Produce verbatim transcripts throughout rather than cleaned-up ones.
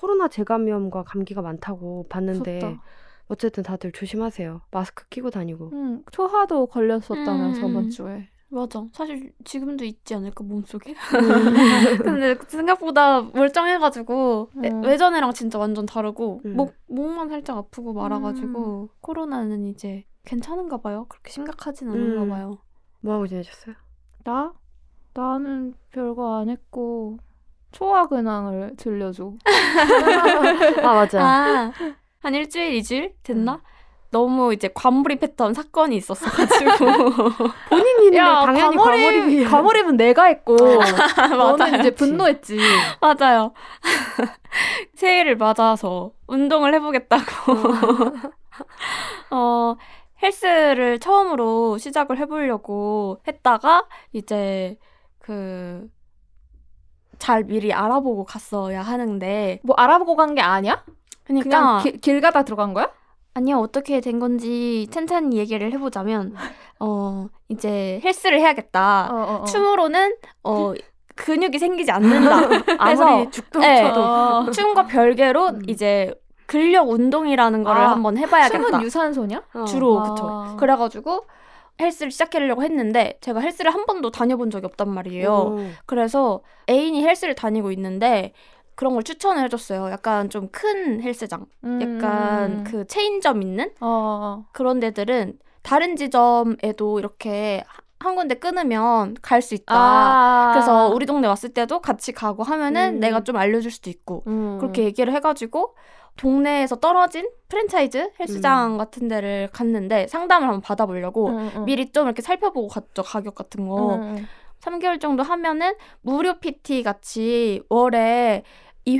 코로나 재감염과 감기가 많다고 봤는데 무섭다. 어쨌든 다들 조심하세요. 마스크 끼고 다니고. 음, 초하도 걸렸었다며 음, 저번 음. 주에. 맞아. 사실 지금도 있지 않을까 몸속에. 근데 생각보다 멀쩡해가지고 음. 외전이랑 진짜 완전 다르고 음. 목 목만 살짝 아프고 말아가지고 코로나는 이제 괜찮은가 봐요. 그렇게 심각하진 않은가 음. 봐요. 뭐하고 지내셨어요? 나? 나는 별거 안 했고 초하 근황을 들려줘. 아 맞아. 아, 한 일주일, 이주일 됐나? 음. 너무 이제 과몰입했던 사건이 있었어가지고 본인이 있는데 야, 당연히 과몰입, 과몰입이 과몰입은 내가 했고 너는 이제 분노했지. 맞아요. 새해를 맞아서 운동을 해보겠다고 어, 헬스를 처음으로 시작을 해보려고 했다가 이제 그 잘 미리 알아보고 갔어야 하는데 뭐 알아보고 간 게 아니야? 그러니까 그냥 기, 길 가다 들어간 거야? 아니요, 어떻게 된 건지 찬찬히 얘기를 해보자면, 어, 이제 헬스를 해야겠다. 어, 어, 어. 춤으로는, 어, 근육이 생기지 않는다. 그래서, 아무리 죽도 네, 쳐도. 어. 춤과 별개로 음. 이제 근력 운동이라는 거를 아, 한번 해봐야겠다. 춤은 유산소냐? 어. 주로, 아. 그쵸. 그래가지고 헬스를 시작하려고 했는데, 제가 헬스를 한 번도 다녀본 적이 없단 말이에요. 음. 그래서 애인이 헬스를 다니고 있는데, 그런 걸 추천을 해줬어요. 약간 좀 큰 헬스장. 약간 음. 그 체인점 있는 어. 그런 데들은 다른 지점에도 이렇게 한 군데 끊으면 갈 수 있다. 아. 그래서 우리 동네 왔을 때도 같이 가고 하면은 음. 내가 좀 알려줄 수도 있고 음. 그렇게 얘기를 해가지고 동네에서 떨어진 프랜차이즈 헬스장 음. 같은 데를 갔는데 상담을 한번 받아보려고 음, 음. 미리 좀 이렇게 살펴보고 갔죠. 가격 같은 거. 음, 음. 삼 개월 정도 하면은 무료 피티 같이 월에 이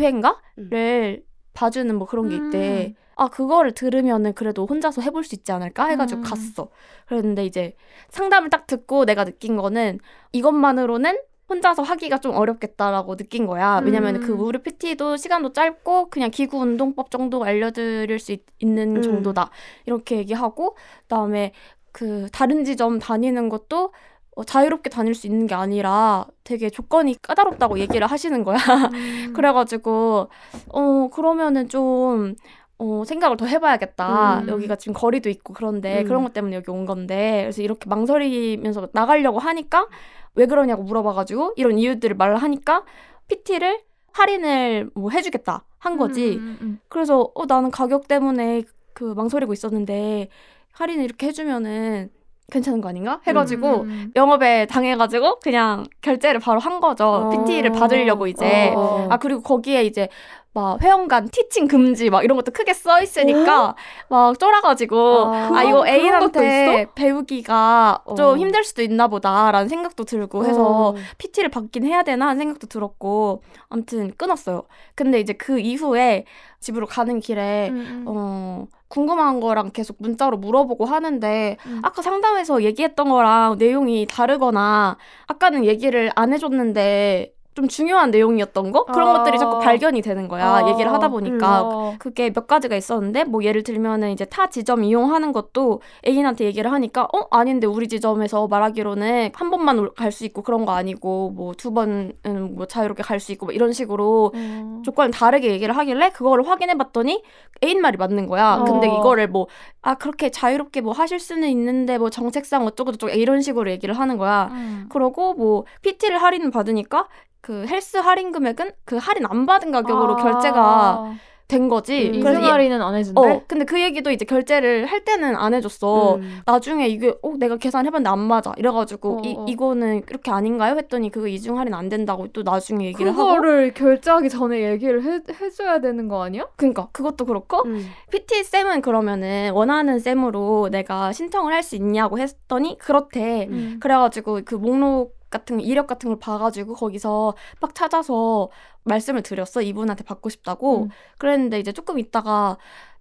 회인가를 봐주는 뭐 그런 게 있대. 음. 아, 그거를 들으면은 그래도 혼자서 해볼 수 있지 않을까 해가지고 음. 갔어. 그랬는데 이제 상담을 딱 듣고 내가 느낀 거는 이것만으로는 혼자서 하기가 좀 어렵겠다라고 느낀 거야. 왜냐면 음. 그 무료 피티도 시간도 짧고 그냥 기구 운동법 정도 알려드릴 수 있, 있는 음. 정도다. 이렇게 얘기하고 그다음에 그 다른 지점 다니는 것도 어, 자유롭게 다닐 수 있는 게 아니라 되게 조건이 까다롭다고 얘기를 하시는 거야. 음. 그래가지고 어 그러면은 좀 어, 생각을 더 해봐야겠다. 음. 여기가 지금 거리도 있고 그런데 음. 그런 것 때문에 여기 온 건데 그래서 이렇게 망설이면서 나가려고 하니까 왜 그러냐고 물어봐가지고 이런 이유들을 말을 하니까 피티를 할인을 뭐 해주겠다 한 거지. 음, 음, 그래서 어, 나는 가격 때문에 그 망설이고 있었는데 할인을 이렇게 해주면은 괜찮은 거 아닌가? 해가지고 음. 영업에 당해가지고 그냥 결제를 바로 한 거죠. 어. 피티를 받으려고 이제. 어. 아 그리고 거기에 이제 막 회원간 티칭 금지 막 이런 것도 크게 써 있으니까 막 쫄아가지고 아, 아 이거 그런 것도 애인한테 배우기가 어. 좀 힘들 수도 있나 보다라는 생각도 들고 해서 어. 피티를 받긴 해야 되나 하는 생각도 들었고 아무튼 끊었어요. 근데 이제 그 이후에 집으로 가는 길에 음, 음. 어 궁금한 거랑 계속 문자로 물어보고 하는데 음. 아까 상담에서 얘기했던 거랑 내용이 다르거나 아까는 얘기를 안 해줬는데 좀 중요한 내용이었던 거? 그런 어. 것들이 자꾸 발견이 되는 거야. 어. 얘기를 하다 보니까. 어. 그게 몇 가지가 있었는데 뭐 예를 들면은 이제 타 지점 이용하는 것도 애인한테 얘기를 하니까 어? 아닌데 우리 지점에서 말하기로는 한 번만 갈 수 있고 그런 거 아니고 뭐 두 번은 뭐 자유롭게 갈 수 있고 뭐 이런 식으로 음. 조건을 다르게 얘기를 하길래 그거를 확인해봤더니 애인 말이 맞는 거야. 어. 근데 이거를 뭐 아 그렇게 자유롭게 뭐 하실 수는 있는데 뭐 정책상 어쩌고 저쩌고 이런 식으로 얘기를 하는 거야. 음. 그러고 뭐 피티를 할인을 받으니까 그 헬스 할인 금액은 그 할인 안 받은 가격으로 아. 결제가 된 거지. 음. 그래서 인증 얘- 할인은 안 해준대? 어 근데 그 얘기도 이제 결제를 할 때는 안 해줬어. 음. 나중에 이게 어 내가 계산해봤는데 안 맞아 이래가지고 어, 이 어. 이거는 이렇게 아닌가요? 했더니 그거 이중 할인 안 된다고 또 나중에 얘기를 하고. 그거를 결제하기 전에 얘기를 해, 해줘야 되는 거 아니야? 그러니까 그것도 그렇고 음. 피티 쌤은 그러면은 원하는 쌤으로 내가 신청을 할 수 있냐고 했더니 그렇대. 음. 그래가지고 그 목록 같은 거, 이력 같은 걸 봐가지고 거기서 막 찾아서 말씀을 드렸어. 이분한테 받고 싶다고. 음. 그랬는데 이제 조금 있다가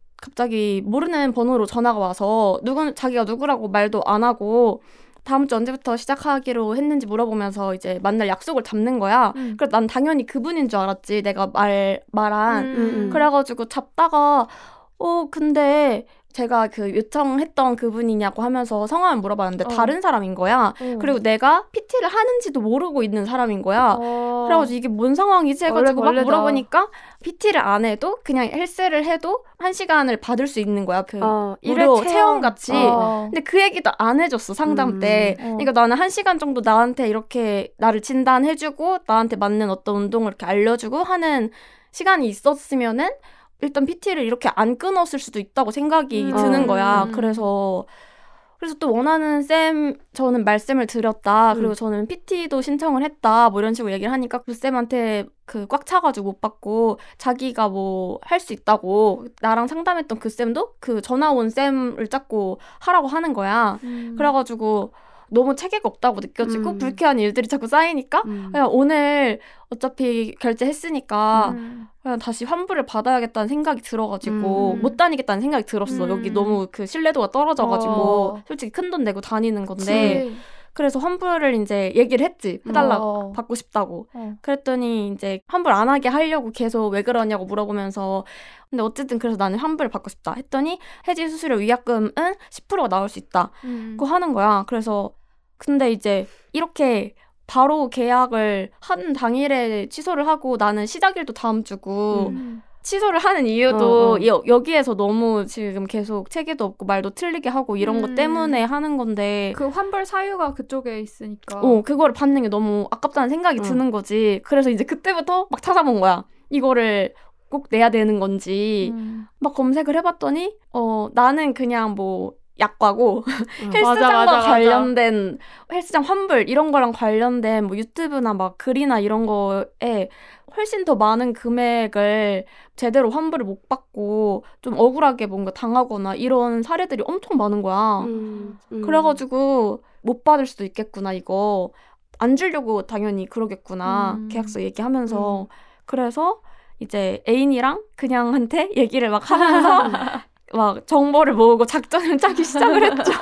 갑자기 모르는 번호로 전화가 와서 누군 자기가 누구라고 말도 안 하고 다음 주 언제부터 시작하기로 했는지 물어보면서 이제 만날 약속을 잡는 거야. 음. 그래서 난 당연히 그분인 줄 알았지. 내가 말 말한. 음. 음. 그래가지고 잡다가 어 근데 제가 그 요청했던 그분이냐고 하면서 성함을 물어봤는데 어. 다른 사람인 거야. 어. 그리고 내가 피티를 하는지도 모르고 있는 사람인 거야. 어. 그래가지고 이게 뭔 상황이지 해가지고 막 원래 벌레다. 물어보니까 피티를 안 해도 그냥 헬스를 해도 한 시간을 받을 수 있는 거야. 그 어, 무료 일회 체험 같이. 어. 근데 그 얘기도 안 해줬어 상담 음. 때. 어. 그러니까 나는 한 시간 정도 나한테 이렇게 나를 진단해주고 나한테 맞는 어떤 운동을 이렇게 알려주고 하는 시간이 있었으면은 일단 피티를 이렇게 안 끊었을 수도 있다고 생각이 음. 드는 거야. 음. 그래서 그래서 또 원하는 쌤 저는 말씀을 드렸다. 음. 그리고 저는 피티도 신청을 했다. 뭐 이런 식으로 얘기를 하니까 그 쌤한테 그 꽉 차가지고 못 받고 자기가 뭐 할 수 있다고 나랑 상담했던 그 쌤도 그 전화 온 쌤을 잡고 하라고 하는 거야. 음. 그래가지고 너무 체계가 없다고 느껴지고 음. 불쾌한 일들이 자꾸 쌓이니까 음. 그냥 오늘 어차피 결제했으니까 음. 그냥 다시 환불을 받아야겠다는 생각이 들어가지고 음. 못 다니겠다는 생각이 들었어. 음. 여기 너무 그 신뢰도가 떨어져가지고 어. 솔직히 큰 돈 내고 다니는 건데 그치. 그래서 환불을 이제 얘기를 했지. 해달라고. 어. 받고 싶다고. 어. 그랬더니 이제 환불 안 하게 하려고 계속 왜 그러냐고 물어보면서 근데 어쨌든 그래서 나는 환불을 받고 싶다 했더니 해지 수수료 위약금은 십 퍼센트가 나올 수 있다. 음. 고 하는 거야. 그래서 근데 이제 이렇게 바로 계약을 한 당일에 취소를 하고 나는 시작일도 다음 주고 음. 취소를 하는 이유도 어, 어. 여, 여기에서 너무 지금 계속 체계도 없고 말도 틀리게 하고 이런 음. 것 때문에 하는 건데 그 환불 사유가 그쪽에 있으니까. 어, 그거를 받는 게 너무 아깝다는 생각이 어. 드는 거지. 그래서 이제 그때부터 막 찾아본 거야. 이거를 꼭 내야 되는 건지. 음. 막 검색을 해봤더니 어 나는 그냥 뭐 약과고 음. 헬스장과 맞아, 맞아, 관련된 헬스장 환불 이런 거랑 관련된 뭐 유튜브나 막 글이나 이런 거에 훨씬 더 많은 금액을 제대로 환불을 못 받고 좀 억울하게 뭔가 당하거나 이런 사례들이 엄청 많은 거야. 음. 음. 그래가지고 못 받을 수도 있겠구나 이거 안 주려고 당연히 그러겠구나 음. 계약서 얘기하면서 음. 그래서 이제 애인이랑 그냥한테 얘기를 막 하면서 막 정보를 모으고 작전을 짜기 시작을 했죠.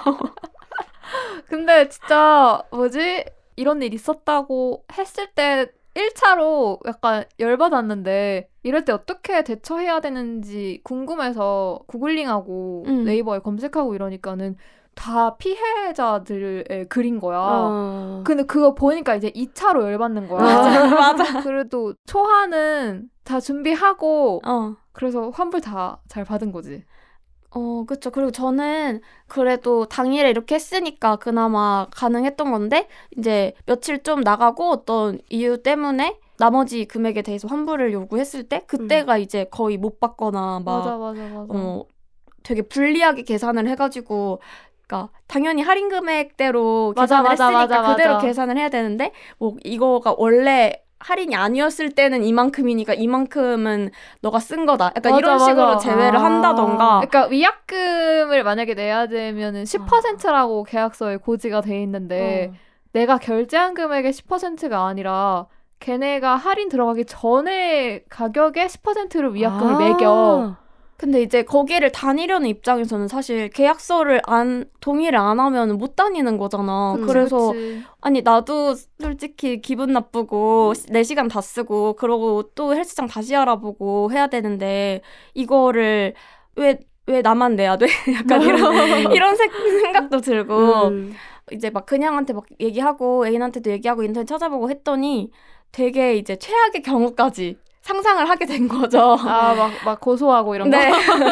근데 진짜 뭐지? 이런 일 있었다고 했을 때 일 차로 약간 열받았는데 이럴 때 어떻게 대처해야 되는지 궁금해서 구글링하고 음. 네이버에 검색하고 이러니까는 다 피해자들의 글인 거야. 어. 근데 그거 보니까 이제 이 차로 열받는 거야. 맞아. 그래도 초하는 다 준비하고 어. 그래서 환불 다 잘 받은 거지. 어, 그쵸. 그리고 저는 그래도 당일에 이렇게 했으니까 그나마 가능했던 건데, 이제 며칠 좀 나가고 어떤 이유 때문에 나머지 금액에 대해서 환불을 요구했을 때, 그때가 음. 이제 거의 못 받거나, 막, 맞아, 맞아, 맞아. 어, 되게 불리하게 계산을 해가지고, 그러니까 당연히 할인 금액대로 맞아, 계산을 맞아, 했으니까 맞아, 그대로 맞아. 계산을 해야 되는데, 뭐, 이거가 원래 할인이 아니었을 때는 이만큼이니까 이만큼은 너가 쓴 거다. 약간 맞아, 이런 식으로 맞아. 제외를 아. 한다던가. 그러니까 위약금을 만약에 내야 되면은 십 퍼센트라고 계약서에 고지가 돼 있는데 어. 내가 결제한 금액의 십 퍼센트가 아니라 걔네가 할인 들어가기 전에 가격의 십 퍼센트를 위약금을 아. 매겨. 근데 이제 거기를 다니려는 입장에서는 사실 계약서를 안 동의를 안 하면 못 다니는 거잖아. 음. 그래서 그치. 아니 나도 솔직히 기분 나쁘고 내 시간 다 쓰고 그러고 또 헬스장 다시 알아보고 해야 되는데 이거를 왜 왜 나만 내야 돼? 약간 이런 이런 생- 생각도 들고 음. 이제 막 그냥한테 막 얘기하고 애인한테도 얘기하고 인터넷 찾아보고 했더니 되게 이제 최악의 경우까지 상상을 하게 된 거죠. 아, 막, 막 고소하고 이런 네. 거.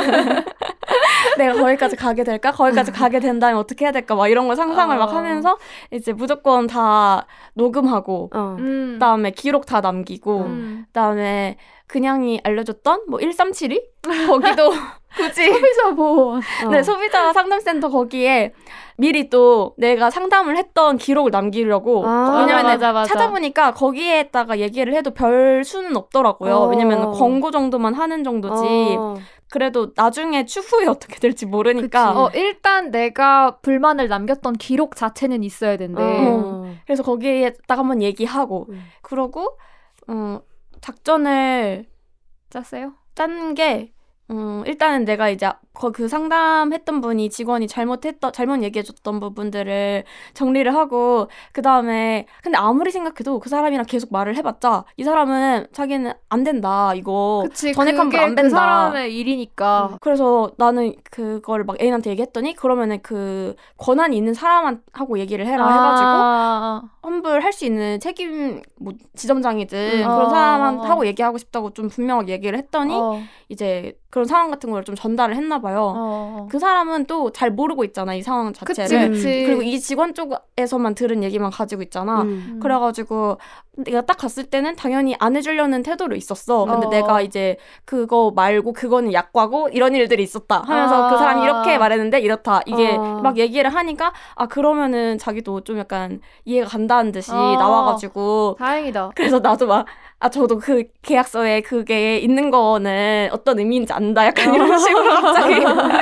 내가 거기까지 가게 될까? 거기까지 가게 된다면 어떻게 해야 될까? 막 이런 걸 상상을 어. 막 하면서 이제 무조건 다 녹음하고 어. 음. 그다음에 기록 다 남기고 음. 그다음에 그냥이 알려줬던 뭐 일삼칠이 거기도 굳이 소비자 보호. 어. 네, 소비자 상담센터 거기에 미리 또 내가 상담을 했던 기록을 남기려고 아, 왜냐면 맞아, 맞아. 찾아보니까 거기에다가 얘기를 해도 별 수는 없더라고요. 어. 왜냐면 광고 정도만 하는 정도지. 어. 그래도 나중에 추후에 어떻게 될지 모르니까 그치. 어, 일단 내가 불만을 남겼던 기록 자체는 있어야 된대. 어. 그래서 거기에 딱 한번 얘기하고 음. 그러고 어, 작전을 짰어요? 짠 게 음, 일단은 내가 이제 거- 그 상담했던 분이 직원이 잘못했던, 잘못 얘기해줬던 부분들을 정리를 하고, 그 다음에, 근데 아무리 생각해도 그 사람이랑 계속 말을 해봤자, 이 사람은 자기는 안 된다, 이거. 그치, 전액 환불 그게 안 그 된다. 사람의 일이니까. 그래서 나는 그걸 막 애인한테 얘기했더니, 그러면은 그 권한이 있는 사람하고 얘기를 해라 해가지고, 아, 환불할 수 있는 책임 뭐 지점장이든 음. 그런 어. 사람하고 얘기하고 싶다고 좀 분명하게 얘기를 했더니 어, 이제 그런 상황 같은 걸 좀 전달을 했나 봐요. 어. 그 사람은 또 잘 모르고 있잖아, 이 상황 그치, 자체를. 그치. 그리고 이 직원 쪽에서만 들은 얘기만 가지고 있잖아. 음. 음. 그래가지고 내가 딱 갔을 때는 당연히 안 해주려는 태도로 있었어. 근데 어. 내가 이제 그거 말고 그거는 약과고 이런 일들이 있었다 하면서 아. 그 사람이 이렇게 말했는데 이렇다. 이게 어. 막 얘기를 하니까 아 그러면은 자기도 좀 약간 이해가 간다는 듯이 어. 나와가지고 다행이다. 그래서 나도 막 아 저도 그 계약서에 그게 있는 거는 어떤 의미인지 안다 약간 이런 식으로 갑자기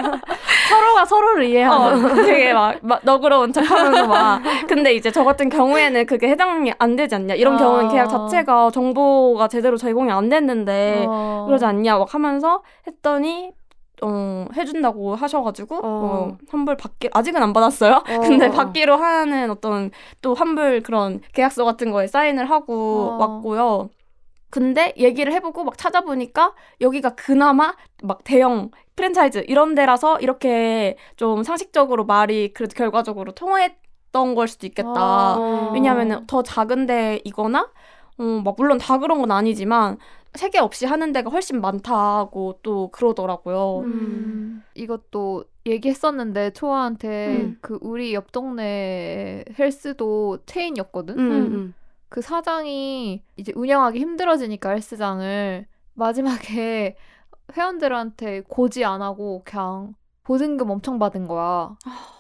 서로가 서로를 이해하는. 어, 되게 막, 막 너그러운 척하면서 막 근데 이제 저 같은 경우에는 그게 해당이 안 되지 않냐 이런 아. 경우는 계약 자체가 정보가 제대로 제공이 안 됐는데 어. 그러지 않냐 막 하면서 했더니 어 해준다고 하셔가지고 어. 어, 환불 받기 아직은 안 받았어요. 어. 근데 받기로 하는 어떤 또 환불 그런 계약서 같은 거에 사인을 하고 어. 왔고요. 근데 얘기를 해보고 막 찾아보니까 여기가 그나마 막 대형 프랜차이즈 이런 데라서 이렇게 좀 상식적으로 말이 그래도 결과적으로 통했던 걸 수도 있겠다. 어. 왜냐하면 더 작은 데이거나 어, 막 물론 다 그런 건 아니지만 세계 없이 하는 데가 훨씬 많다고 또 그러더라고요. 음. 이것도 얘기했었는데 초아한테 음. 그 우리 옆 동네 헬스도 체인이었거든. 음. 음. 그 사장이 이제 운영하기 힘들어지니까 헬스장을 마지막에 회원들한테 고지 안 하고 그냥 보증금 엄청 받은 거야.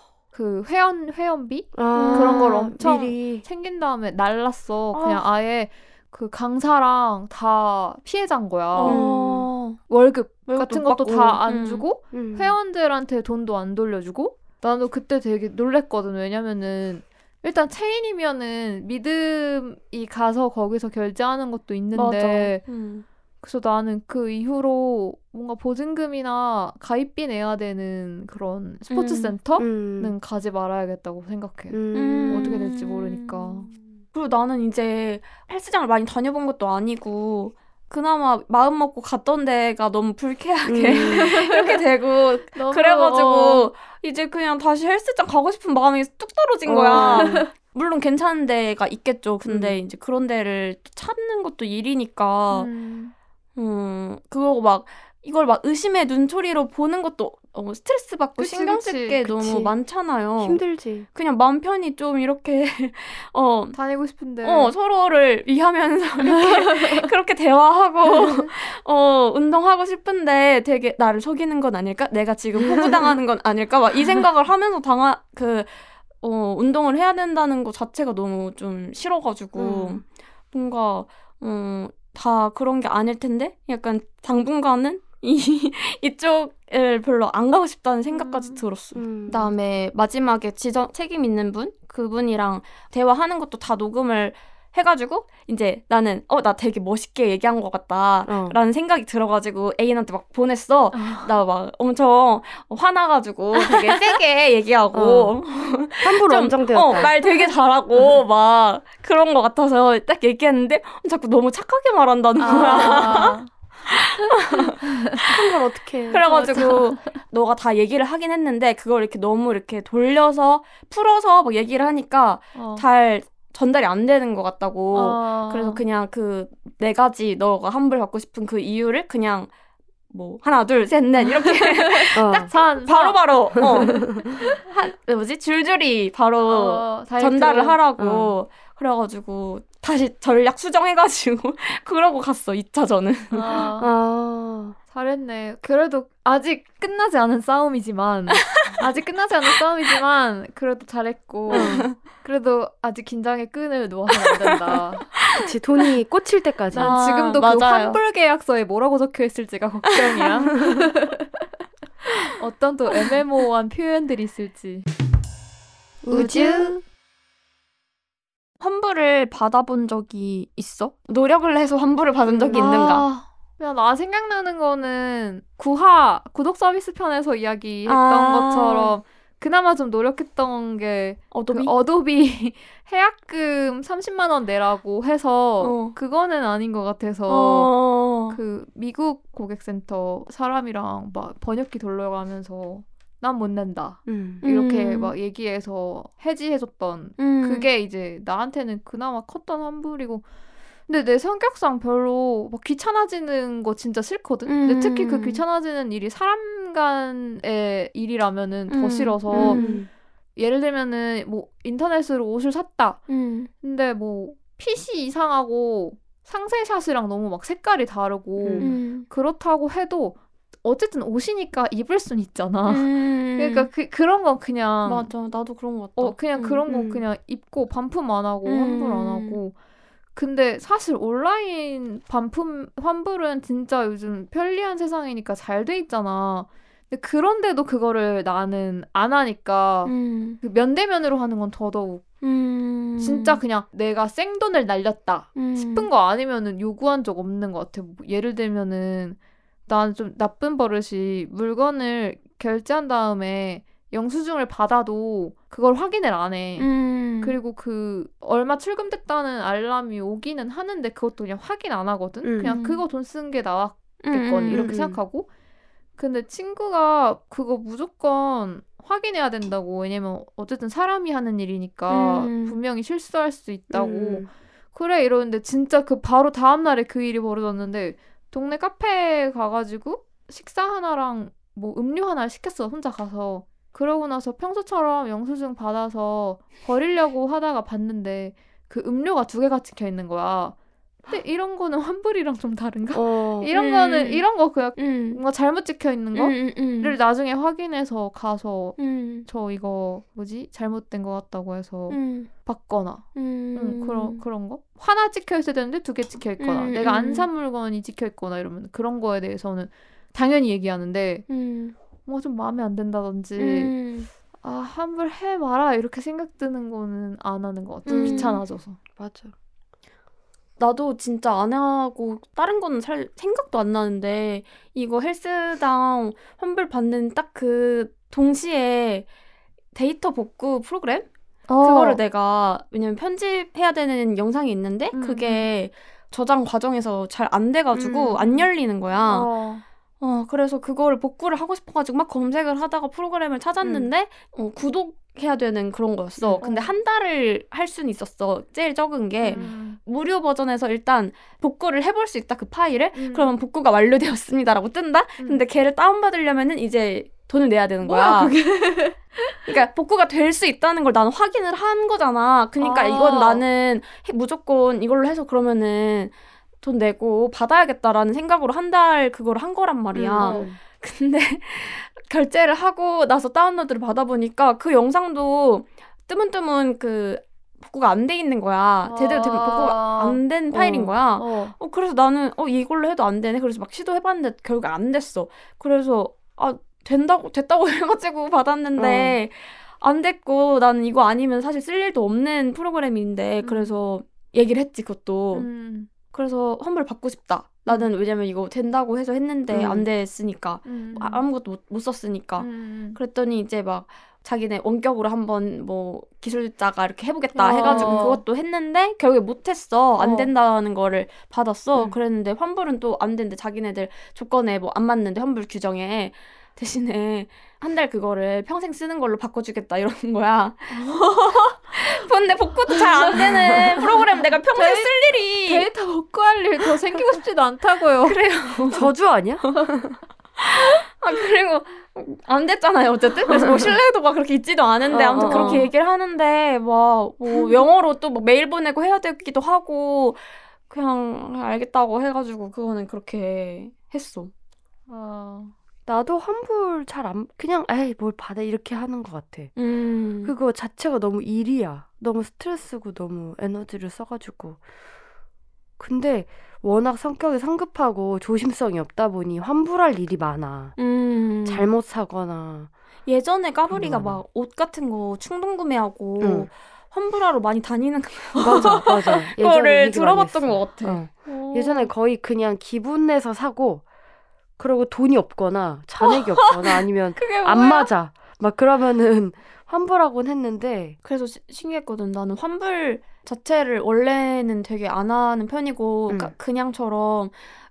그 회원 회원비 아, 그런 걸 엄청 미리. 챙긴 다음에 날랐어. 아. 그냥 아예 그 강사랑 다 피해자인 거야. 어. 월급 월급도 같은 못 것도 받고. 다 안 음. 주고 음. 회원들한테 돈도 안 돌려주고. 나도 그때 되게 놀랬거든. 왜냐면은 일단 체인이면은 믿음이 가서 거기서 결제하는 것도 있는데 맞아. 음. 그래서 나는 그 이후로 뭔가 보증금이나 가입비 내야 되는 그런 스포츠 음. 센터는 음. 가지 말아야겠다고 생각해. 음. 어떻게 될지 모르니까. 그리고 나는 이제 헬스장을 많이 다녀본 것도 아니고 그나마 마음 먹고 갔던 데가 너무 불쾌하게 음. 이렇게 되고 너무, 그래가지고 어. 이제 그냥 다시 헬스장 가고 싶은 마음이 뚝 떨어진 어. 거야. 물론 괜찮은 데가 있겠죠. 근데 음. 이제 그런 데를 또 찾는 것도 일이니까 음. 음 그거 막 이걸 막 의심의 눈초리로 보는 것도 어, 스트레스 받고 그치, 신경 그치, 쓸 게 그치. 너무 많잖아요. 힘들지. 그냥 마음 편히 좀 이렇게 어 다니고 싶은데. 어, 서로를 위하면서 이렇게 그렇게 대화하고 어, 운동하고 싶은데 되게 나를 속이는 건 아닐까? 내가 지금 호구당하는 건 아닐까? 막 이 생각을 하면서 당하 그 어, 운동을 해야 된다는 것 자체가 너무 좀 싫어가지고 음. 뭔가 어, 다 그런 게 아닐 텐데 약간 당분간은 이 이쪽을 별로 안 가고 싶다는 생각까지 음. 들었어. 음. 그다음에 마지막에 지정 책임 있는 분 그분이랑 대화하는 것도 다 녹음을 해가지고 이제 나는 어 나 되게 멋있게 얘기한 것 같다라는 어. 생각이 들어가지고 애인한테 막 보냈어. 아. 나 막 엄청 화나가지고 되게 세게 얘기하고 어. 함부로 좀, 엄정되었다. 어, 말 되게 잘하고 막 그런 것 같아서 딱 얘기했는데 자꾸 너무 착하게 말한다는 거야. 아. 한걸 어떻게? 그래가지고 너가 다 얘기를 하긴 했는데 그걸 이렇게 너무 이렇게 돌려서 풀어서 막 얘기를 하니까 어. 잘 전달이 안 되는 것 같다고. 어. 그래서 그냥 그 네 가지 너가 환불 받고 싶은 그 이유를 그냥 뭐 하나 둘 셋 넷 이렇게 어. 산, 바로바로 어. 한 뭐지 줄줄이 바로 어, 다이어트. 전달을 하라고. 그래가지고 다시 전략 수정해가지고 그러고 갔어 이 차전은. 아, 아. 잘했네. 그래도 아직 끝나지 않은 싸움이지만 아직 끝나지 않은 싸움이지만 그래도 잘했고 그래도 아직 긴장의 끈을 놓아서는 안 된다. 그치, 돈이 꽂힐 때까지. 난 아, 지금도 그 맞아요. 환불 계약서에 뭐라고 적혀 있을지가 걱정이야. 어떤 또 애매모호한 표현들이 있을지. 우주. 환불을 받아본 적이 있어? 노력을 해서 환불을 받은 적이 있는가? 아, 그냥 나 생각나는 거는 구하 구독 서비스 편에서 이야기했던 아. 것처럼 그나마 좀 노력했던 게 어도비? 그 어도비 해약금 삼십만 원 내라고 해서 어. 그거는 아닌 것 같아서 어. 그 미국 고객센터 사람이랑 막 번역기 돌려가면서 난 못 낸다 음. 이렇게 음. 막 얘기해서 해지해줬던 음. 그게 이제 나한테는 그나마 컸던 환불이고 근데 내 성격상 별로 막 귀찮아지는 거 진짜 싫거든. 음. 근데 특히 그 귀찮아지는 일이 사람 간의 일이라면은 더 음. 싫어서 음. 예를 들면은 뭐 인터넷으로 옷을 샀다. 음. 근데 뭐 핏이 이상하고 상세샷이랑 너무 막 색깔이 다르고 음. 음. 그렇다고 해도 어쨌든 옷이니까 입을 순 있잖아. 음. 그러니까 그, 그런 건 그냥 맞아. 나도 그런 것 같다. 어 그냥 음. 그런 건 음. 그냥 입고 반품 안 하고 음. 환불 안 하고 근데 사실 온라인 반품 환불은 진짜 요즘 편리한 세상이니까 잘 돼 있잖아. 근데 그런데도 그거를 나는 안 하니까 음. 그 면대면으로 하는 건 더더욱 음. 진짜 그냥 내가 생돈을 날렸다 음. 싶은 거 아니면은 요구한 적 없는 것 같아. 뭐 예를 들면은 나는 좀 나쁜 버릇이 물건을 결제한 다음에 영수증을 받아도 그걸 확인을 안 해. 음. 그리고 그 얼마 출금됐다는 알람이 오기는 하는데 그것도 그냥 확인 안 하거든. 음. 그냥 그거 돈 쓴 게 나왔겠거니 음. 이렇게 음. 생각하고. 근데 친구가 그거 무조건 확인해야 된다고. 왜냐면 어쨌든 사람이 하는 일이니까 음. 분명히 실수할 수 있다고. 음. 그래 이러는데 진짜 그 바로 다음날에 그 일이 벌어졌는데 동네 카페에 가가지고 식사 하나랑 뭐 음료 하나를 시켰어. 혼자 가서. 그러고 나서 평소처럼 영수증 받아서 버리려고 하다가 봤는데 그 음료가 두 개가 찍혀 있는 거야. 근데 이런 거는 환불이랑 좀 다른가? 어. 이런 음. 거는 이런 거 그냥 음. 뭔가 잘못 찍혀 있는 거를 음. 음. 나중에 확인해서 가서 음. 저 이거 뭐지 잘못된 것 같다고 해서 음. 받거나 음. 응, 그런 그런 거 하나 찍혀 있어야 되는데 두 개 찍혀 있거나 음. 내가 안 음. 산 물건이 찍혀 있거나 이러면 그런 거에 대해서는 당연히 얘기하는데 음. 뭔가 좀 마음에 안 든다든지 음. 아 환불 해봐라 이렇게 생각 드는 거는 안 하는 것 같아. 음. 귀찮아져서. 맞아. 나도 진짜 안 하고 다른 거는 살 생각도 안 나는데 이거 헬스장 환불 받는 딱 그 동시에 데이터 복구 프로그램? 그거를 내가 왜냐면 편집해야 되는 영상이 있는데 음, 그게 저장 과정에서 잘 안 돼가지고 음. 안 열리는 거야. 어. 어, 그래서 그거를 복구를 하고 싶어가지고 막 검색을 하다가 프로그램을 찾았는데 어, 구독해야 되는 그런 거였어. 음. 근데 한 달을 할 수는 있었어. 제일 적은 게 음. 무료 버전에서 일단 복구를 해볼 수 있다 그 파일을. 음. 그러면 복구가 완료되었습니다라고 뜬다. 음. 근데 걔를 다운받으려면은 이제 돈을 내야 되는 거야. 뭐야 그게? 그러니까 복구가 될 수 있다는 걸 나는 확인을 한 거잖아. 그러니까 아. 이건 나는 해- 무조건 이걸로 해서 그러면은 돈 내고 받아야겠다라는 생각으로 한 달 그걸 한 거란 말이야. 음. 근데 결제를 하고 나서 다운로드를 받아보니까 그 영상도 뜨문뜨문 그 복구가 안 돼 있는 거야. 제대로 된 복구가 안 된 파일인 어. 거야. 어. 어, 그래서 나는 어 이걸로 해도 안 되네. 그래서 막 시도해봤는데 결국 안 됐어. 그래서 아 된다고 됐다고 해가지고 받았는데 안 됐고 나는 이거 아니면 사실 쓸 일도 없는 프로그램인데 음. 그래서 얘기를 했지 그것도. 음. 그래서 환불 받고 싶다. 나는 왜냐면 이거 된다고 해서 했는데 음. 안 됐으니까 음. 아, 아무것도 못, 못 썼으니까. 음. 그랬더니 이제 막 자기네 원격으로 한번 뭐 기술자가 이렇게 해보겠다 어. 해가지고 그것도 했는데 결국에 못했어. 안 어. 된다는 거를 받았어. 음. 그랬는데 환불은 또 안 된대. 자기네들 조건에 뭐 안 맞는데 환불 규정에 대신에 한 달 그거를 평생 쓰는 걸로 바꿔주겠다 이러는 거야. 근데 복구도 잘 안 되는 프로그램 내가 평생 데이- 쓸 일이 데이터 복구할 일 더 생기고 싶지도 않다고요. 그래요. 저주 아니야? 아 그리고 안 됐잖아요 어쨌든. 그래서 뭐 신뢰도가 그렇게 있지도 않은데 어, 아무튼 어, 그렇게 어. 얘기를 하는데 막 뭐 영어로 또 막 메일 보내고 해야 되기도 하고 그냥 알겠다고 해가지고 그거는 그렇게 했어. 아. 나도 환불 잘 안 그냥 에이 뭘 받아 이렇게 하는 것 같아. 음. 그거 자체가 너무 일이야. 너무 스트레스고 너무 에너지를 써가지고. 근데 워낙 성격이 성급하고 조심성이 없다 보니 환불할 일이 많아. 음. 잘못 사거나. 예전에 까불이가 그거는. 막 옷 같은 거 충동 구매하고 응. 환불하러 많이 다니는 맞아, 맞아. 예전에 거를 얘기 많이 들어봤던 했어. 것 같아. 어. 어. 예전에 거의 그냥 기분 내서 사고 그리고 돈이 없거나 잔액이 없거나 아니면 그게 안 맞아. 막 그러면은 환불하곤 했는데 그래서 시- 신기했거든. 나는 환불 자체를 원래는 되게 안 하는 편이고 음. 가- 그냥처럼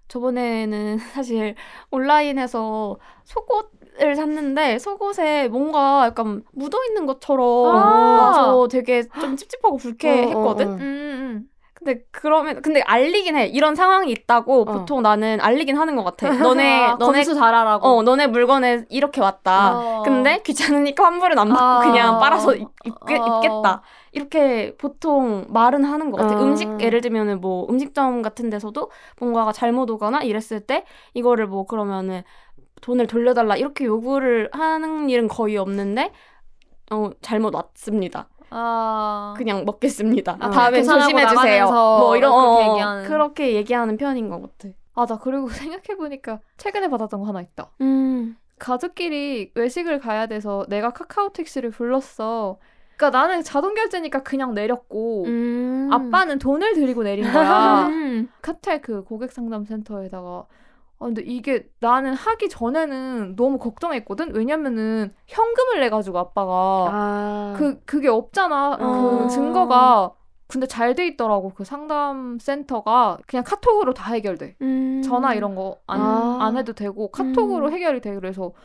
저번에는 사실 온라인에서 속옷을 샀는데 속옷에 뭔가 약간 묻어있는 것처럼 아. 와서 되게 좀 찝찝하고 불쾌했거든. 어, 어, 어. 음, 음. 근데 그러면 근데 알리긴 해. 이런 상황이 있다고 어. 보통 나는 알리긴 하는 것 같아. 너네 아, 너네 검수 잘하라고. 어 너네 물건에 이렇게 왔다. 어. 근데 귀찮으니까 환불은 안 받고 아. 그냥 빨아서 입, 입게, 어. 입겠다. 이렇게 보통 말은 하는 것 같아. 아. 음식 예를 들면은 뭐 음식점 같은 데서도 뭔가가 잘못 오거나 이랬을 때 이거를 뭐 그러면은 돈을 돌려달라 이렇게 요구를 하는 일은 거의 없는데 어 잘못 왔습니다. 아. 그냥 먹겠습니다. 아, 다음엔 계산하고 조심해 주세요. 나가면서 뭐 이런 그렇게 어, 얘기하는. 그렇게 얘기하는 편인 것 같아. 아, 나 그리고 생각해보니까 최근에 받았던 거 하나 있다. 음. 가족끼리 외식을 가야 돼서 내가 카카오 택시를 불렀어. 그러니까 나는 자동 결제니까 그냥 내렸고 음. 아빠는 돈을 들이고 내린 거야. 음. 카텔 그 고객 상담 센터에다가. 아, 근데 이게 나는 하기 전에는 너무 걱정했거든. 왜냐면은 현금을 내 가지고 아빠가 아. 그 그게 없잖아. 어. 그 증거가. 근데 잘 돼 있더라고. 그 상담 센터가 그냥 카톡으로 다 해결돼. 음. 전화 이런 거 안 아. 안 해도 되고 카톡으로 음. 해결이 돼. 그래서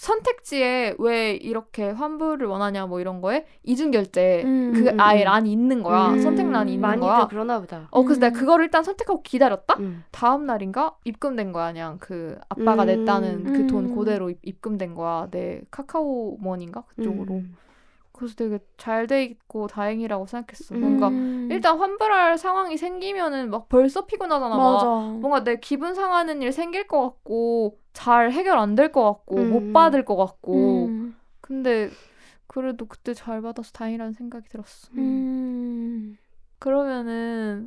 선택지에 왜 이렇게 환불을 원하냐 뭐 이런 거에 이중 결제 음, 그 음, 아예 음. 란이 있는 거야. 음. 선택란이 있는 많이들 거야. 그러나 보다. 어 그래서 음. 내가 그거를 일단 선택하고 기다렸다. 음. 다음 날인가 입금된 거야. 그냥 그 아빠가 음. 냈다는 그 돈 음. 그대로 입, 입금된 거야. 내 카카오머니인가 그쪽으로. 음. 그래서 되게 잘 돼 있고 다행이라고 생각했어. 음. 뭔가 음. 일단 환불할 상황이 생기면은 막 벌써 피곤하잖아. 맞아. 막 뭔가 내 기분 상하는 일 생길 것 같고 잘 해결 안 될 것 같고 음. 못 받을 것 같고. 음. 근데 그래도 그때 잘 받아서 다행이라는 생각이 들었어. 음. 그러면은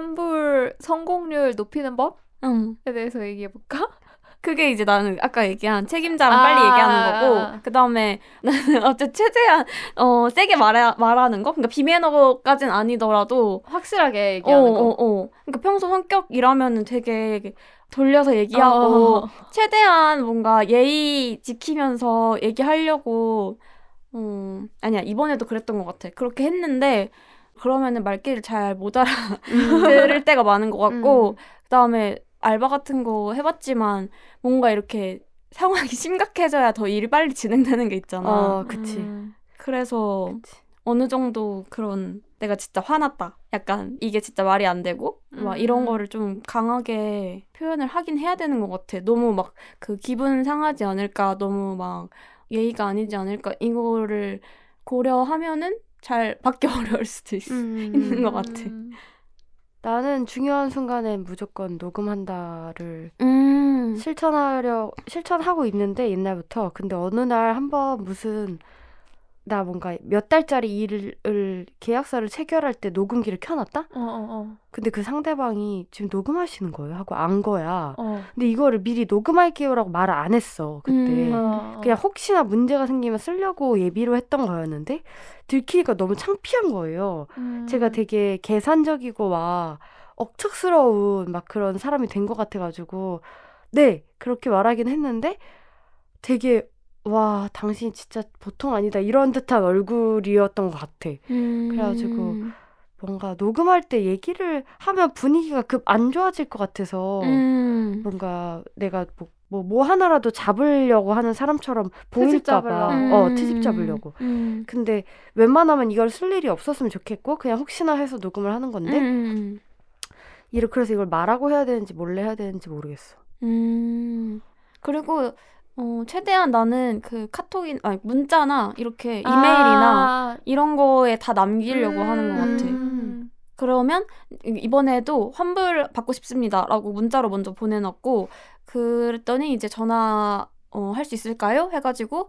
환불 성공률 높이는 법에 응. 대해서 얘기해 볼까? 그게 이제 나는 아까 얘기한 책임자랑 아. 빨리 얘기하는 거고 그 다음에 나는 어째 최대한 어 세게 말하, 말하는 거? 그러니까 비매너까진 아니더라도 확실하게 얘기하는 어, 거. 어, 어. 그러니까 평소 성격이라면은 되게 돌려서 얘기하고 어. 최대한 뭔가 예의 지키면서 얘기하려고 어, 아니야 이번에도 그랬던 것 같아. 그렇게 했는데 그러면은 말귀를 잘 못 알아들을 때가 많은 것 같고 음. 그 다음에 알바 같은 거 해봤지만 뭔가 이렇게 상황이 심각해져야 더 일이 빨리 진행되는 게 있잖아. 어, 그치. 음. 그래서 그치. 어느 정도 그런 내가 진짜 화났다. 약간 이게 진짜 말이 안 되고 막 음. 이런 거를 좀 강하게 표현을 하긴 해야 되는 것 같아. 너무 막 그 기분 상하지 않을까, 너무 막 예의가 아니지 않을까 이거를 고려하면은 잘 받기 어려울 수도 있어. 음. 있는 것 같아. 음. 나는 중요한 순간엔 무조건 녹음한다를 음. 실천하려 실천하고 있는데 옛날부터. 근데 어느 날 한번 무슨 나 뭔가 몇 달짜리 일을 계약서를 체결할 때 녹음기를 켜놨다? 어, 어, 어. 근데 그 상대방이 지금 녹음하시는 거예요 하고 안 거야. 어. 근데 이거를 미리 녹음할게요라고 말을 안 했어 그때. 음. 어. 그냥 혹시나 문제가 생기면 쓰려고 예비로 했던 거였는데 들키니까 너무 창피한 거예요. 음. 제가 되게 계산적이고 막 억측스러운 막 그런 사람이 된 것 같아가지고 네 그렇게 말하긴 했는데 되게 와 당신 진짜 보통 아니다 이런 듯한 얼굴이었던 것 같아. 음. 그래가지고 뭔가 녹음할 때 얘기를 하면 분위기가 급 안 좋아질 것 같아서 음. 뭔가 내가 뭐, 뭐, 뭐 하나라도 잡으려고 하는 사람처럼 보일까봐 잡으려고. 어 트집 잡으려고. 음. 근데 웬만하면 이걸 쓸 일이 없었으면 좋겠고 그냥 혹시나 해서 녹음을 하는 건데 음. 이를 그래서 이걸 말하고 해야 되는지 몰래 해야 되는지 모르겠어. 음. 그리고 어, 최대한 나는 그 카톡인 아니 문자나 이렇게 이메일이나 아. 이런 거에 다 남기려고 음. 하는 것 같아. 음. 그러면 이번에도 환불 받고 싶습니다라고 문자로 먼저 보내놨고 그랬더니 이제 전화 어, 할 수 있을까요? 해가지고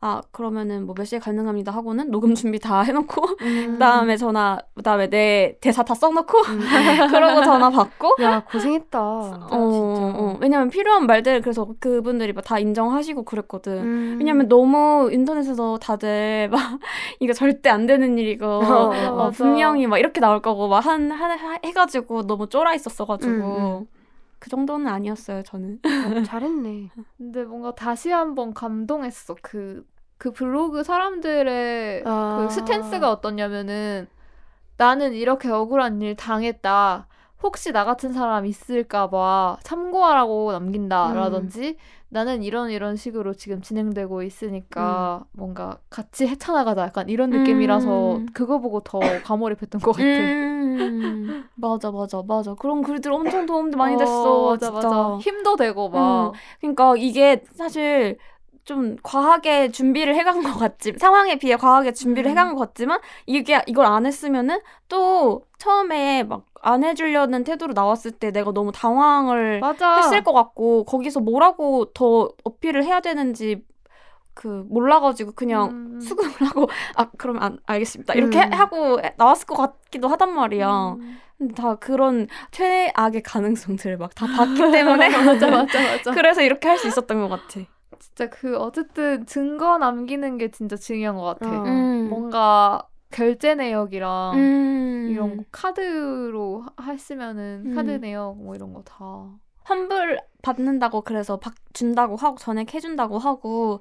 아 그러면은 뭐 몇 시에 가능합니다 하고는 녹음 준비 다 해놓고 음. 그다음에 전화 그다음에 내 대사 다 써놓고 그러고 전화 받고 야 고생했다. 어, 진짜. 어, 왜냐면 필요한 말들 그래서 그분들이 막 다 인정하시고 그랬거든. 음. 왜냐면 너무 인터넷에서 다들 막 이거 절대 안 되는 일이고 어, 맞아, 어, 맞아. 분명히 막 이렇게 나올 거고 막 한 한 해가지고 너무 쫄아 있었어가지고 음, 음. 그 정도는 아니었어요 저는. 어, 잘했네. 근데 뭔가 다시 한번 감동했어. 그, 그 블로그 사람들의 아. 그 스탠스가 어떠냐면은 나는 이렇게 억울한 일 당했다. 혹시 나 같은 사람 있을까봐 참고하라고 남긴다라든지 나는 이런 이런 식으로 지금 진행되고 있으니까 뭔가 같이 헤쳐나가자 약간 이런 느낌이라서 음. 그거 보고 더 과몰입했던 것 같아. 음, 맞아 맞아 맞아 그런 글들 엄청 도움도 많이 어, 됐어 맞아, 진짜. 맞아. 힘도 되고 막. 그러니까 이게 사실 좀 과하게 준비를 해간 것 같지 상황에 비해 과하게 준비를 음. 해간 것 같지만 이게 이걸 안 했으면은 또 처음에 막 안 해주려는 태도로 나왔을 때 내가 너무 당황을 맞아. 했을 것 같고 거기서 뭐라고 더 어필을 해야 되는지 그 몰라가지고 그냥 음. 수긍을 하고 아 그럼 안 알겠습니다 이렇게 음. 하고 나왔을 것 같기도 하단 말이야. 음. 근데 다 그런 최악의 가능성들을 막 다 봤기 때문에 맞아, 맞아, 맞아. 그래서 이렇게 할 수 있었던 것 같아. 진짜 그 어쨌든 증거 남기는 게 진짜 중요한 것 같아. 어. 음. 뭔가 결제 내역이랑 음. 이런 거 카드로 하- 했으면은 음. 카드 내역 뭐 이런 거 다. 환불 받는다고 그래서 박 준다고 하고 전액 해준다고 하고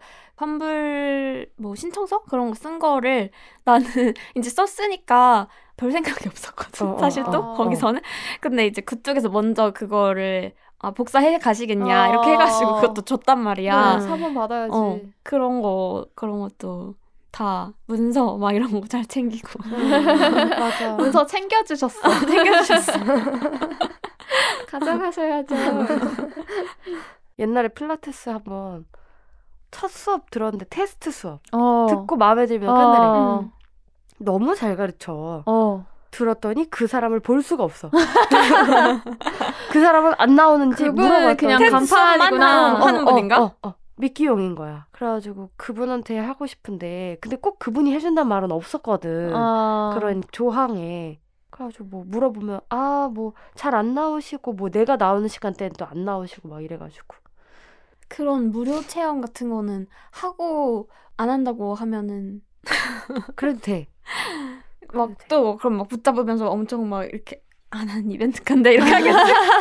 환불 뭐 신청서 그런 거 쓴 거를 나는 이제 썼으니까 별 생각이 없었거든. 어, 어, 사실 또 어. 거기서는. 근데 이제 그쪽에서 먼저 그거를 아 복사해 가시겠냐 어. 이렇게 해가지고 그것도 줬단 말이야. 네, 사본 받아야지. 어 그런 거 그런 것도 다 문서 막 이런 거 잘 챙기고 맞아. 문서 챙겨주셨어. 챙겨주셨어. 가져가셔야죠. 옛날에 필라테스 한번 첫 수업 들었는데 테스트 수업 어. 듣고 마음에 들면 어. 끝내래. 너무 잘 가르쳐. 어. 들었더니 그 사람을 볼 수가 없어. 그 사람은 안 나오는지 그분은 물어봤더니 그냥 테스트 수업만 간판이구나. 하는 하는 분인가? 어, 어. 미끼용인 거야. 그래가지고 그분한테 하고 싶은데 근데 꼭 그분이 해준다는 말은 없었거든. 어. 그런 조항에. 그래가지고 뭐 물어보면 아 뭐 잘 안 나오시고 뭐 내가 나오는 시간대는 또 안 나오시고 막 이래가지고. 그런 무료 체험 같은 거는 하고 안 한다고 하면은 그래도 돼. 막 그래도 돼. 또 그럼 막 붙잡으면서 엄청 막 이렇게 아 난 이벤트 간대 이렇게 하겠지.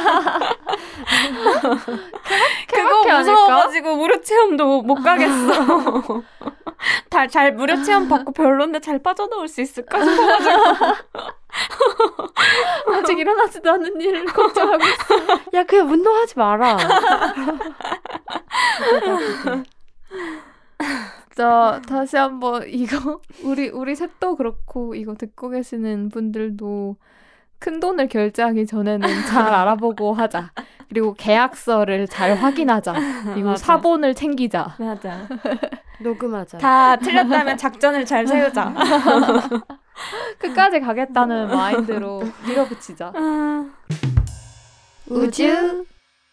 그거 아닐까? 무서워가지고 무료 체험도 못 가겠어. 다 잘 무료 체험 받고 별론데 잘 빠져나올 수 있을까 싶어가지고. 아직 일어나지도 않은 일을 걱정하고 있어. 야 그냥 운동하지 마라. 진짜 다시 한번 이거 우리 우리 셋도 그렇고 이거 듣고 계시는 분들도 큰 돈을 결제하기 전에는 잘 알아보고 하자. 그리고 계약서를 잘 확인하자. 그리고 맞아. 사본을 챙기자. 맞아. 녹음하자. 다 틀렸다면 작전을 잘 세우자. 끝까지 가겠다는 마인드로 밀어붙이자. 우주.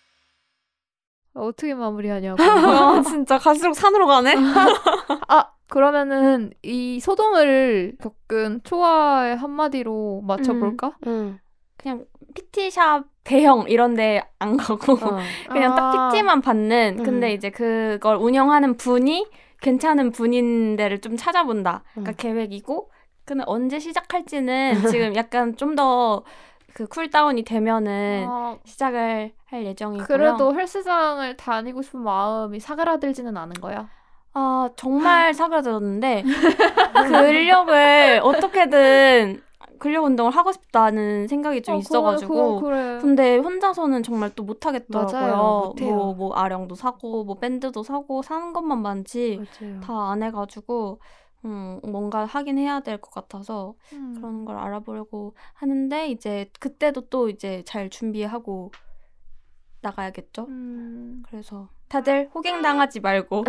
어떻게 마무리하냐고. 아, 진짜 갈수록 산으로 가네. 아 그러면은 이 소동을 겪은 초아의 한마디로 맞춰볼까? 응. 그냥 피티샵 대형 이런데 안 가고 어. 그냥 아. 딱 피티만 받는. 음. 근데 이제 그걸 운영하는 분이 괜찮은 분인 데를 좀 찾아본다. 그러니까 음. 계획이고. 근데 언제 시작할지는 지금 약간 좀 더 그 쿨다운이 되면은 아, 시작을 할 예정이고요. 그래도 헬스장을 다니고 싶은 마음이 사그라들지는 않은 거야. 아 정말 사그라들었는데 근력을 어떻게든 근력 운동을 하고 싶다는 생각이 좀 어, 있어가지고 그래, 그래. 근데 혼자서는 정말 또 못하겠더라고요. 맞아요. 못해요. 뭐, 뭐 아령도 사고 뭐 밴드도 사고 사는 것만 많지 맞아요. 다 안 해가지고 음, 뭔가 하긴 해야 될 것 같아서 음. 그런 걸 알아보려고 하는데 이제 그때도 또 이제 잘 준비하고 나가야겠죠. 음. 그래서 다들 호갱당하지 말고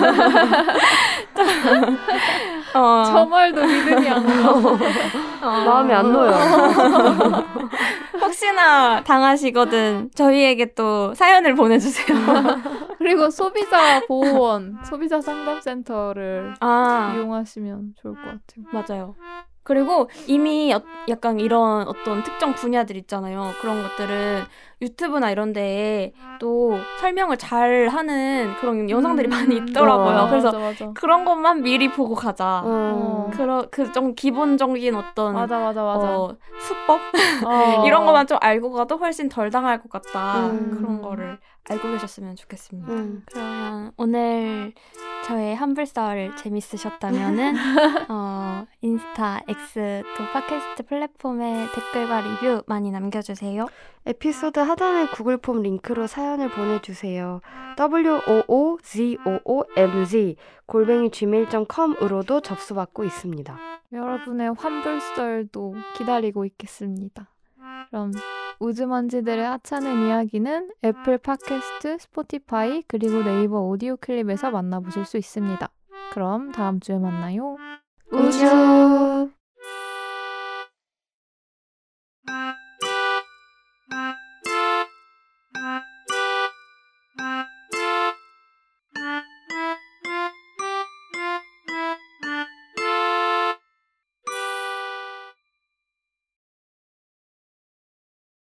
어, 저 말도 믿음이 안 가. 어, 마음이 안 놓여. 혹시나 당하시거든 저희에게 또 사연을 보내주세요. 그리고 소비자 보호원, 소비자 상담센터를 아 이용하시면 좋을 것 같아요. 맞아요. 그리고 이미 어- 약간 이런 어떤 특정 분야들 있잖아요. 그런 것들은 유튜브나 이런 데에 또 설명을 잘 하는 그런 영상들이 많이 음, 있더라고요. 어. 그래서 맞아, 맞아. 그런 것만 미리 보고 가자. 어. 그런 그 좀 기본적인 어떤 맞아, 맞아, 맞아. 어, 수법 어. 이런 것만 좀 알고 가도 훨씬 덜 당할 것 같다. 음. 그런 거를 알고 계셨으면 좋겠습니다. 음. 그러면 오늘 저의 한불썰 재밌으셨다면은 어, 인스타, X 또 팟캐스트 플랫폼에 댓글과 리뷰 많이 남겨주세요. 에피소드 하단의 구글 폼 링크로 사연을 보내주세요. woozooomz 골뱅이 지메일 닷컴으로도 접수받고 있습니다. 여러분의 환불썰도 기다리고 있겠습니다. 그럼 우주먼지들의 하찮은 이야기는 애플 팟캐스트, 스포티파이, 그리고 네이버 오디오 클립에서 만나보실 수 있습니다. 그럼 다음 주에 만나요. 우주